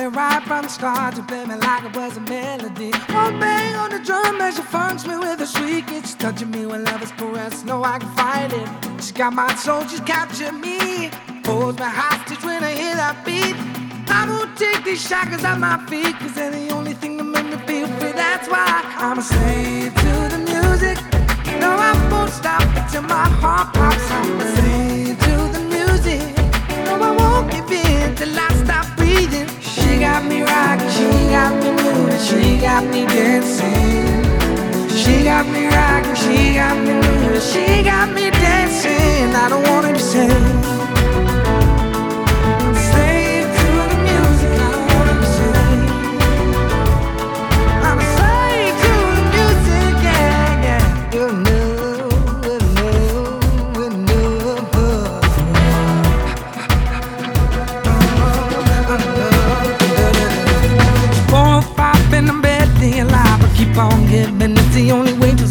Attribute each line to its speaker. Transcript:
Speaker 1: me right from the start. You play me like it was a melody. One bang on the drum as she funks me with a shriek. It's touching me when love is caressed. No, I can fight it. She got my soul, she's captured me. Holds me hostage when I hear that beat. I won't take these shackles off my feet, 'cause they're the only thing that make me feel free. That's why I'm a slave to the music. No, I won't stop until my heart pops. I'm a slave to the music. No, I won't give in till I stop breathing. She got me rocking, she got me moving, she got me dancing. She got me rocking, she got me moving, she got me dancing. I don't wanna be saved. Keep on giving, it's the only way to